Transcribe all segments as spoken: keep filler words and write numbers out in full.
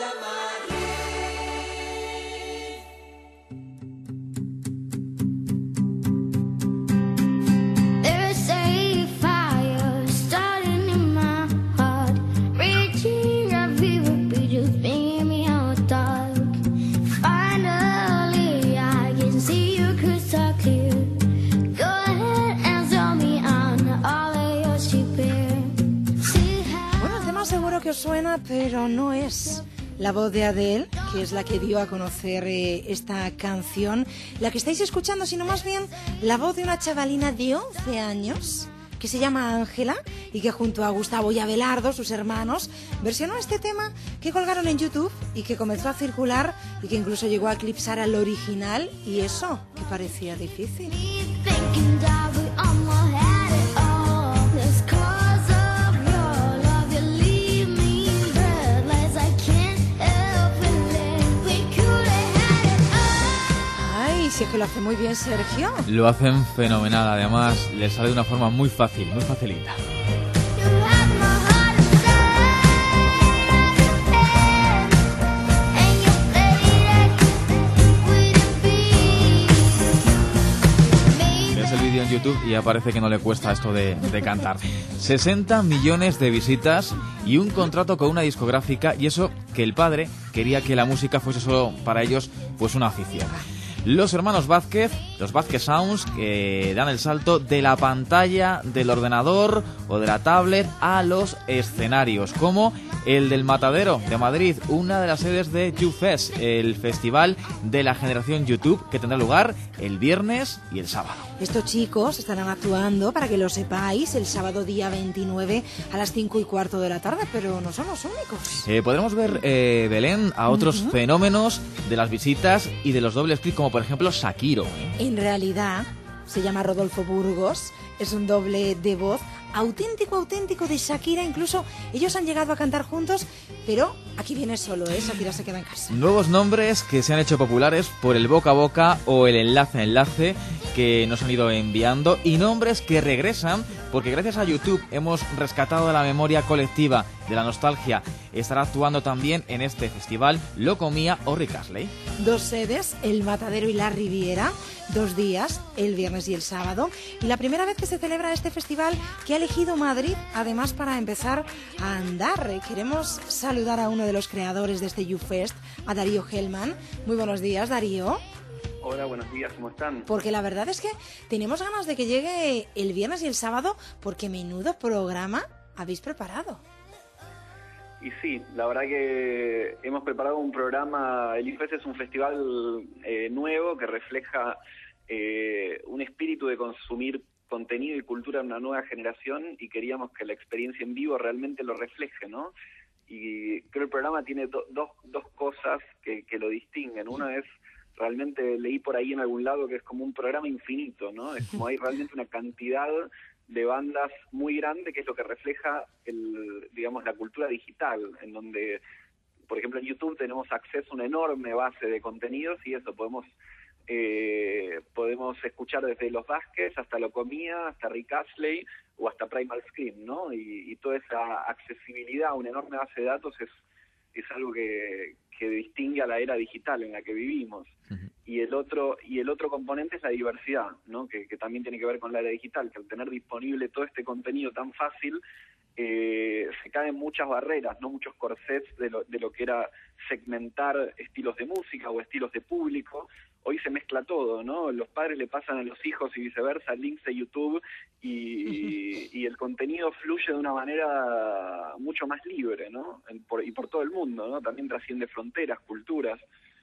Suena, pero no es la voz de Adele, que es la que dio a conocer eh, esta canción, la que estáis escuchando, sino más bien la voz de una chavalina de once años que se llama Ángela y que junto a Gustavo y Abelardo, sus hermanos, versionó este tema que colgaron en YouTube y que comenzó a circular y que incluso llegó a eclipsar al original, y eso que parecía difícil. Si es que lo hace muy bien Sergio. Lo hacen fenomenal, además le sale de una forma muy fácil, muy facilita. Ves el vídeo en YouTube y ya parece que no le cuesta esto de, de cantar. sesenta millones de visitas y un contrato con una discográfica, y eso que el padre quería que la música fuese solo para ellos pues una afición. Los hermanos Vázquez, los Vázquez Sounds, que dan el salto de la pantalla del ordenador o de la tablet a los escenarios, como el del Matadero de Madrid, una de las sedes de YouFest, el festival de la generación YouTube, que tendrá lugar el viernes y el sábado. Estos chicos estarán actuando, para que lo sepáis, el sábado día veintinueve a las cinco y cuarto de la tarde, pero no son los únicos. Eh, podremos ver, eh, Belén, a otros uh-huh. fenómenos de las visitas y de los dobles clics, como por ejemplo Shakiro. ¿eh? En realidad se llama Rodolfo Burgos, es un doble de voz auténtico, auténtico de Shakira. Incluso ellos han llegado a cantar juntos, pero aquí viene solo, ¿eh? Shakira se queda en casa. Nuevos nombres que se han hecho populares por el boca a boca o el enlace a enlace que nos han ido enviando, y nombres que regresan porque gracias a YouTube hemos rescatado de la memoria colectiva, de la nostalgia. Estará actuando también en este festival Locomía o Rick Astley. Dos sedes, el Matadero y la Riviera, dos días, el viernes y el sábado, y la primera vez que se celebra este festival que ha elegido Madrid, además, para empezar a andar. Queremos saludar a uno de los creadores de este YouFest, a Darío Hellman. Muy buenos días, Darío. Hola, buenos días, ¿cómo están? Porque la verdad es que tenemos ganas de que llegue el viernes y el sábado, porque menudo programa habéis preparado. Y sí, la verdad que hemos preparado un programa. El YouFest es un festival eh, nuevo que refleja eh, un espíritu de consumir contenido y cultura de una nueva generación, y queríamos que la experiencia en vivo realmente lo refleje, ¿no? Y creo que el programa tiene do, dos, dos cosas que, que lo distinguen. Una es, realmente leí por ahí en algún lado que es como un programa infinito, ¿no? Es como hay realmente una cantidad de bandas muy grande, que es lo que refleja el, digamos, la cultura digital, en donde, por ejemplo, en YouTube tenemos acceso a una enorme base de contenidos, y eso, podemos eh, podemos escuchar desde Los Vázquez hasta Locomía, hasta Rick Astley o hasta Primal Scream, ¿no? Y, y toda esa accesibilidad a una enorme base de datos es, es algo que, que distingue a la era digital en la que vivimos. Uh-huh. Y el otro y el otro componente es la diversidad, ¿no? Que, que también tiene que ver con la era digital, que al tener disponible todo este contenido tan fácil, eh, se caen muchas barreras, no muchos corsets de lo, de lo que era segmentar estilos de música o estilos de público. Hoy se mezcla todo, ¿no? Los padres le pasan a los hijos y viceversa links de YouTube, y, y el contenido fluye de una manera mucho más libre, ¿no? Por, y por todo el mundo, ¿no? También trasciende fronteras, culturas.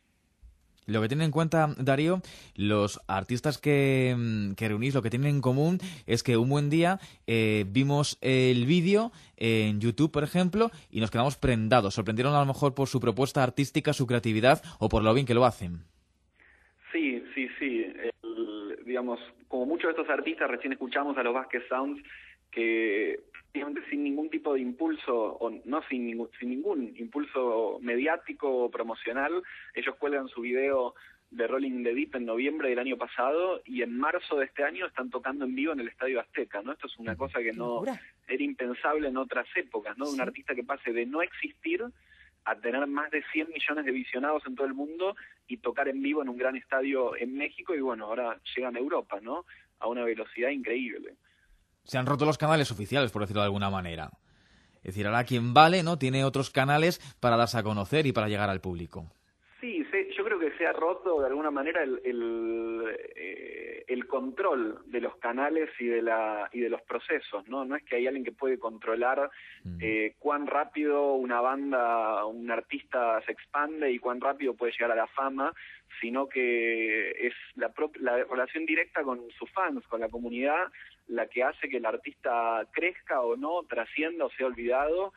Lo que tienen en cuenta, Darío, los artistas que, que reunís, lo que tienen en común es que un buen día eh, vimos el vídeo en YouTube, por ejemplo, y nos quedamos prendados. Sorprendieron a lo mejor por su propuesta artística, su creatividad o por lo bien que lo hacen. Sí, sí, sí. El, digamos, como muchos de estos artistas, recién escuchamos a los Vázquez Sounds, que sin ningún tipo de impulso, o no sin ningún, sin ningún impulso mediático o promocional, ellos cuelgan su video de Rolling the Deep en noviembre del año pasado, y en marzo de este año están tocando en vivo en el Estadio Azteca, ¿no? Esto es una cosa que no era impensable en otras épocas, ¿no? Sí. Un artista que pase de no existir a tener más de cien millones de visionados en todo el mundo y tocar en vivo en un gran estadio en México, y bueno, ahora llegan a Europa, ¿no? A una velocidad increíble. Se han roto los canales oficiales, por decirlo de alguna manera. Es decir, ahora quien vale, ¿no?, tiene otros canales para darse a conocer y para llegar al público. Sí, sí, yo creo que se ha roto de alguna manera el, el, eh, el control de los canales y de la y de los procesos, ¿no? No es que hay alguien que puede controlar eh, cuán rápido una banda, un artista se expande y cuán rápido puede llegar a la fama, sino que es la, la relación directa con sus fans, con la comunidad, la que hace que el artista crezca o no, trascienda o sea olvidado.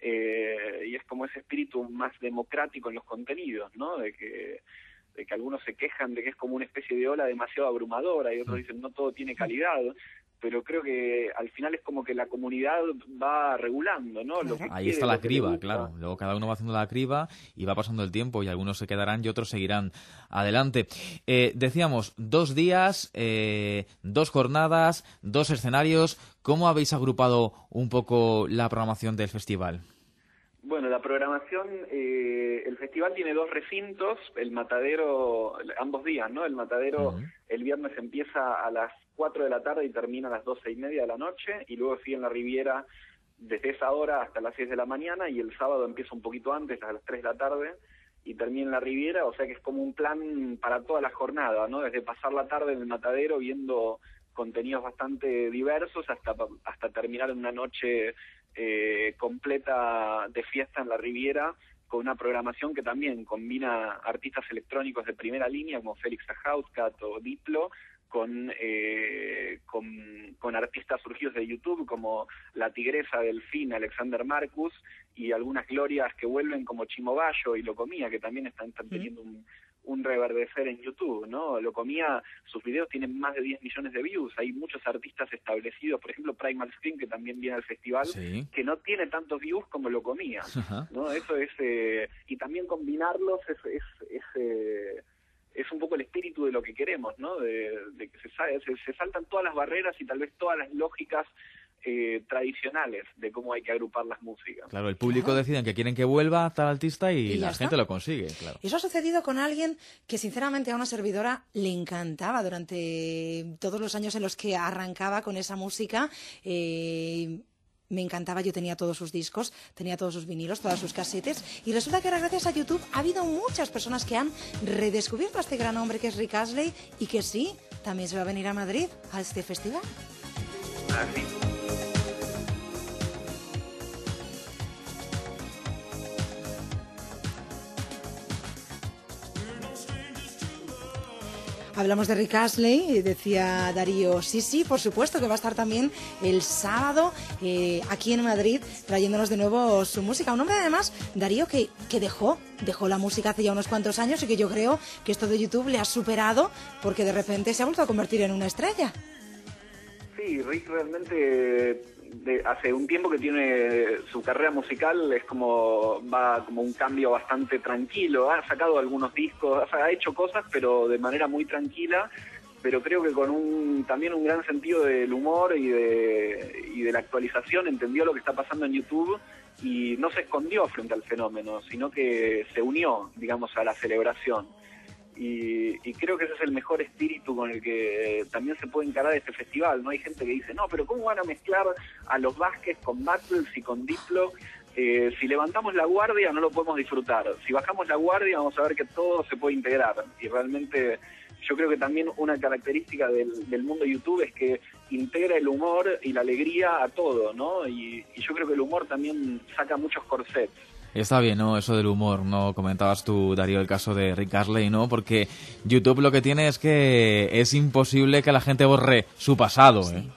Eh, y es como ese espíritu más democrático en los contenidos, ¿no? De que, de que algunos se quejan de que es como una especie de ola demasiado abrumadora y otros dicen no todo tiene calidad, pero creo que al final es como que la comunidad va regulando, ¿no? Lo que Ahí quiere, está la lo que criba, le gusta. claro. Luego cada uno va haciendo la criba y va pasando el tiempo y algunos se quedarán y otros seguirán adelante. Eh, decíamos, dos días, eh, dos jornadas, dos escenarios. ¿Cómo habéis agrupado un poco la programación del festival? Bueno, la programación, eh, el festival tiene dos recintos, el Matadero, ambos días, ¿no? El Matadero uh-huh. el viernes empieza a las cuatro de la tarde y termina a las doce y media de la noche, y luego sigue en la Riviera desde esa hora hasta las seis de la mañana, y el sábado empieza un poquito antes, a las tres de la tarde, y termina en la Riviera, o sea que es como un plan para toda la jornada, ¿no? Desde pasar la tarde en el Matadero viendo contenidos bastante diversos hasta, hasta terminar en una noche Eh, completa de fiesta en la Riviera, con una programación que también combina artistas electrónicos de primera línea como Félix Ajauscat o Diplo con, eh, con con artistas surgidos de YouTube como La Tigresa Delfín, Alexander Marcus, y algunas glorias que vuelven como Chimo Bayo y Locomía, que también están, están teniendo un un reverdecer en YouTube, ¿no? Locomía, sus videos tienen más de diez millones de views, hay muchos artistas establecidos, por ejemplo Primal Scream, que también viene al festival, sí, que no tiene tantos views como Locomía, uh-huh. ¿no? Eso es, eh, y también combinarlos es, es, es, eh, es un poco el espíritu de lo que queremos, ¿no? De, de que se, se, se saltan todas las barreras y tal vez todas las lógicas Eh, tradicionales de cómo hay que agrupar las músicas. Claro, el público claro. decide que quieren que vuelva tal artista y, y la está. gente lo consigue, claro. Eso ha sucedido con alguien que sinceramente a una servidora le encantaba durante todos los años en los que arrancaba con esa música. Eh, me encantaba, yo tenía todos sus discos, tenía todos sus vinilos, todas sus casetes, y resulta que ahora gracias a YouTube ha habido muchas personas que han redescubierto a este gran hombre que es Rick Astley, y que sí, también se va a venir a Madrid a este festival. Ah, sí. Hablamos de Rick Astley, decía Darío, sí, sí, por supuesto que va a estar también el sábado eh, aquí en Madrid trayéndonos de nuevo su música. Un hombre además, Darío, que, que dejó, dejó la música hace ya unos cuantos años y que yo creo que esto de YouTube le ha superado porque de repente se ha vuelto a convertir en una estrella. Sí, Rick realmente de, hace un tiempo que tiene su carrera musical, es como va como un cambio bastante tranquilo, ha sacado algunos discos, ha hecho cosas pero de manera muy tranquila, pero creo que con un también un gran sentido del humor y de, y de la actualización, entendió lo que está pasando en YouTube y no se escondió frente al fenómeno, sino que se unió, digamos, a la celebración. Y, y creo que ese es el mejor espíritu con el que también se puede encarar este festival, ¿no? Hay gente que dice, no, pero ¿cómo van a mezclar a los Vázquez con Battles y con Diplo? Eh, si levantamos la guardia no lo podemos disfrutar, si bajamos la guardia vamos a ver que todo se puede integrar, y realmente yo creo que también una característica del, del mundo YouTube es que integra el humor y la alegría a todo, ¿no? Y, y yo creo que el humor también saca muchos corsets. Está bien, ¿no? Eso del humor, ¿no? Comentabas tú, Darío, el caso de Rick Astley, ¿no? Porque YouTube lo que tiene es que es imposible que la gente borre su pasado, ¿eh? Sí.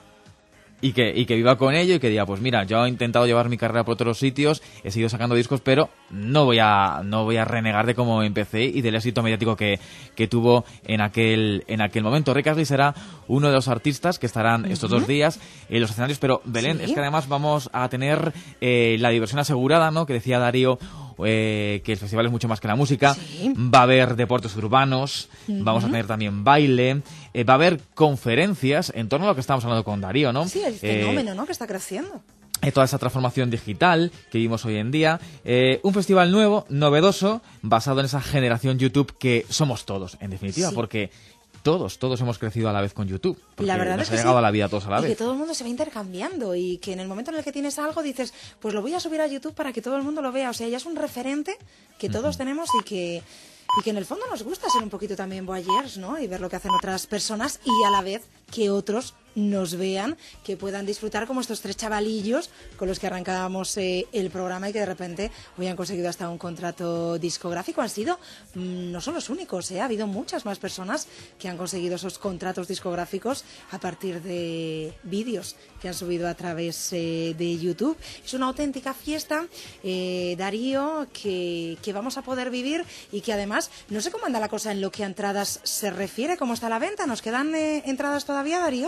Y que, y que viva con ello y que diga, pues mira, yo he intentado llevar mi carrera por otros sitios, he seguido sacando discos, pero no voy a no voy a renegar de cómo empecé y del éxito mediático que, que tuvo en aquel en aquel momento. Rick Astley será uno de los artistas que estarán estos uh-huh. dos días en los escenarios, pero Belén, ¿sí? Es que además vamos a tener eh, la diversión asegurada, ¿no? Que decía Darío, eh, que el festival es mucho más que la música, sí. Va a haber deportes urbanos, uh-huh. vamos a tener también baile, eh, va a haber conferencias en torno a lo que estamos hablando con Darío, ¿no? Sí, el fenómeno, eh, ¿no? Que está creciendo. eh, toda esa transformación digital que vimos hoy en día. Eh, un festival nuevo, novedoso, basado en esa generación YouTube que somos todos, en definitiva, sí. porque... Todos, todos hemos crecido a la vez con YouTube. Porque la verdad nos es ha que llegado sí. a la vida todos a la y vez. Y que todo el mundo se va intercambiando y que en el momento en el que tienes algo dices, pues lo voy a subir a YouTube para que todo el mundo lo vea. O sea, ya es un referente que todos uh-huh. tenemos y que, y que en el fondo nos gusta ser un poquito también voyeurs, ¿no? Y ver lo que hacen otras personas y a la vez que otros nos vean, que puedan disfrutar como estos tres chavalillos con los que arrancábamos eh, el programa y que de repente hoy han conseguido hasta un contrato discográfico. Han sido, mmm, no son los únicos, ¿eh? Ha habido muchas más personas que han conseguido esos contratos discográficos a partir de vídeos que han subido a través eh, de YouTube. Es una auténtica fiesta, eh, Darío, que, que vamos a poder vivir y que además, no sé cómo anda la cosa en lo que a entradas se refiere, cómo está la venta. ¿Nos quedan eh, entradas todavía, Darío?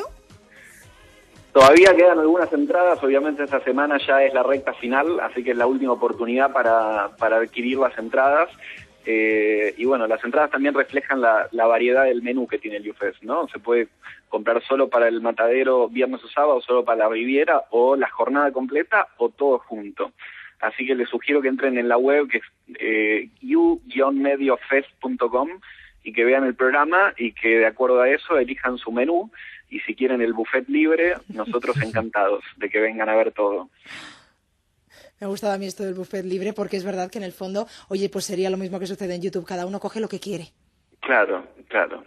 Todavía quedan algunas entradas, obviamente esta semana ya es la recta final, así que es la última oportunidad para, para adquirir las entradas. Eh, y bueno, las entradas también reflejan la, la variedad del menú que tiene el YouFest, ¿no? Se puede comprar solo para el Matadero viernes o sábado, solo para la Riviera, o la jornada completa, o todo junto. Así que les sugiero que entren en la web, que es eh, you guion medio fest punto com, y que vean el programa y que de acuerdo a eso elijan su menú. Y si quieren el buffet libre, nosotros encantados de que vengan a ver todo. Me ha gustado a mí esto del buffet libre porque es verdad que en el fondo, oye, pues sería lo mismo que sucede en YouTube, cada uno coge lo que quiere. Claro, claro.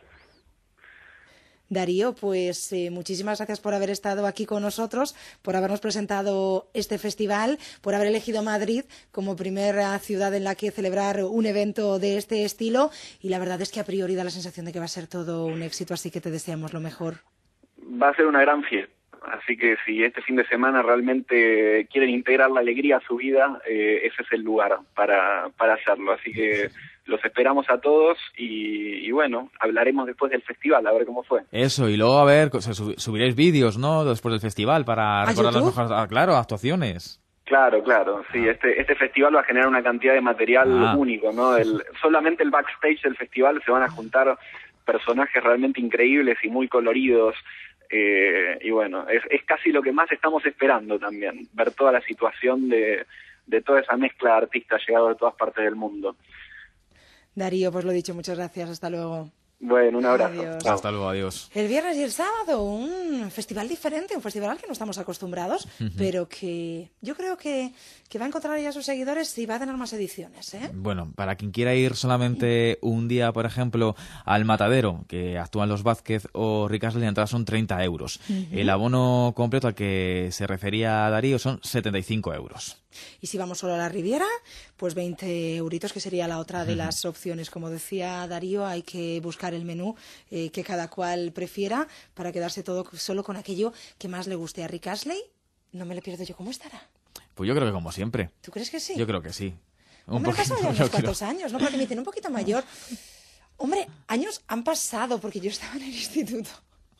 Darío, pues eh, muchísimas gracias por haber estado aquí con nosotros, por habernos presentado este festival, por haber elegido Madrid como primera ciudad en la que celebrar un evento de este estilo y la verdad es que a priori da la sensación de que va a ser todo un éxito, así que te deseamos lo mejor. Va a ser una gran fiesta, así que si este fin de semana realmente quieren integrar la alegría a su vida, eh, ese es el lugar para, para hacerlo, así que los esperamos a todos y, y bueno, hablaremos después del festival, a ver cómo fue. Eso, y luego a ver, o sea, subiréis vídeos, ¿no?, después del festival para recordar las mejores, ah, claro, actuaciones. Claro, claro, sí, ah. este este festival va a generar una cantidad de material ah. único, ¿no? El, solamente el backstage del festival se van a juntar personajes realmente increíbles y muy coloridos. Eh, y bueno, es, es casi lo que más estamos esperando también, ver toda la situación de, de toda esa mezcla de artistas llegados de todas partes del mundo. Darío, pues lo dicho, muchas gracias, hasta luego. Bueno, un abrazo. Adiós. Hasta luego, adiós. El viernes y el sábado, un festival diferente, un festival al que no estamos acostumbrados, uh-huh. pero que yo creo que, que va a encontrar ya a sus seguidores y va a tener más ediciones, ¿eh? Bueno, para quien quiera ir solamente un día, por ejemplo, al Matadero, que actúan los Vázquez o Rick Astley, la entrada son treinta euros. Uh-huh. El abono completo al que se refería Darío son setenta y cinco euros. Y si vamos solo a la Riviera, pues veinte euritos, que sería la otra de uh-huh. las opciones. Como decía Darío, hay que buscar el menú eh, que cada cual prefiera para quedarse todo solo con aquello que más le guste. A Rick Astley, no me le pierdo yo. ¿Cómo estará? Pues yo creo que como siempre. ¿Tú crees que sí? Yo creo que sí. Un Hombre, poquito, han pasado ya unos cuantos creo... años, ¿no? Porque me dicen un poquito mayor. Hombre, años han pasado porque yo estaba en el instituto.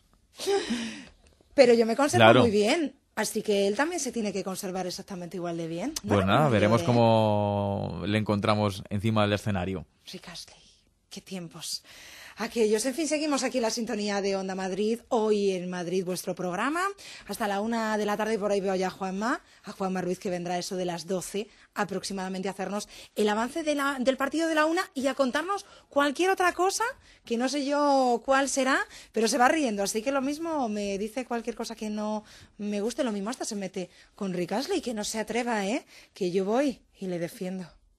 Pero yo me conservo claro. muy bien. Así que él también se tiene que conservar exactamente igual de bien. Pues bueno, nada, veremos cómo le encontramos encima del escenario. Rick Astley, qué tiempos aquellos. En fin, seguimos aquí la sintonía de Onda Madrid. Hoy en Madrid vuestro programa. Hasta la una de la tarde por ahí veo ya a Juanma, a Juanma Ruiz, que vendrá eso de las doce aproximadamente a hacernos el avance de la, del partido de la una y a contarnos cualquier otra cosa, que no sé yo cuál será, pero se va riendo. Así que lo mismo me dice cualquier cosa que no me guste, lo mismo hasta se mete con Rick Astley, que no se atreva, ¿eh? Que yo voy y le defiendo.